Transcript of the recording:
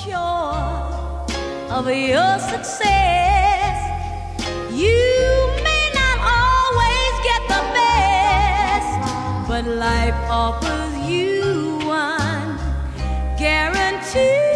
sure of your success. You may not always get the best, but life offers you one guarantee.